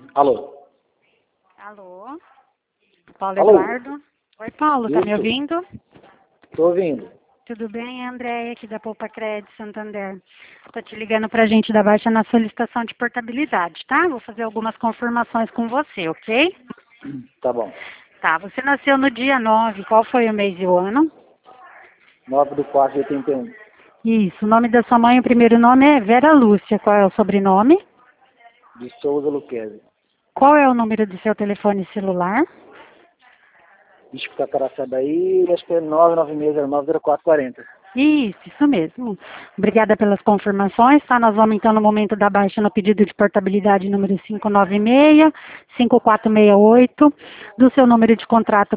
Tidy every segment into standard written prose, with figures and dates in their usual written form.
Alô? Alô? Paulo Alô? Eduardo? Oi, Paulo, tá me Isso. ouvindo? Tô ouvindo. Tudo bem, Andréia, aqui da Poupa Crédito Santander. Tô te ligando pra gente dar baixa na solicitação de portabilidade, tá? Vou fazer algumas confirmações com você, ok? Tá bom. Tá, você nasceu no dia 9, qual foi o mês e o ano? 9/4/81. Isso, o nome da sua mãe, o primeiro nome é Vera Lúcia, qual é o sobrenome? De Souza Luquezzi. Qual é o número do seu telefone celular? Bicho que tá daí, acho que é 996090440. Isso mesmo. Obrigada pelas confirmações, tá? Nós vamos então no momento da baixa no pedido de portabilidade número 596-5468, do seu número de contrato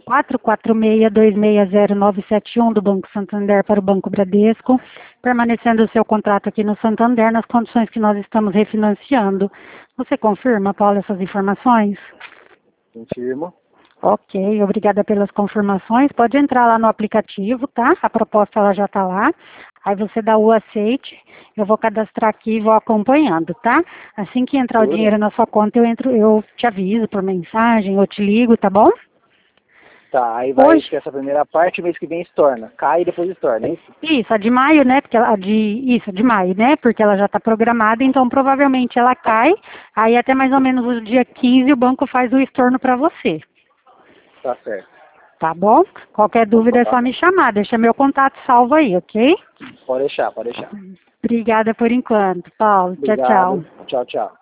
446-260971 do Banco Santander para o Banco Bradesco, permanecendo o seu contrato aqui no Santander nas condições que nós estamos refinanciando. Você confirma, Paula, essas informações? Confirmo. Ok, obrigada pelas confirmações. Pode entrar lá no aplicativo, tá? A proposta ela já está lá. Aí você dá o aceite, eu vou cadastrar aqui e vou acompanhando, tá? Assim que entrar o Tudo. dinheiro na sua conta, eu te aviso por mensagem, eu te ligo, tá bom? Tá, aí vai Hoje, ter essa primeira parte, mês que vem estorna. Cai e depois estorna, é isso? isso, a de maio, né? Porque a de maio, né? Porque ela já está programada, então provavelmente ela cai. Aí até mais ou menos o dia 15 o banco faz o estorno para você. Tá certo. Tá bom? Qualquer dúvida é só me chamar. Deixa meu contato salvo aí, ok? Pode deixar, pode deixar. Obrigada por enquanto, Paulo. Tchau, Obrigado. tchau. Tchau, tchau.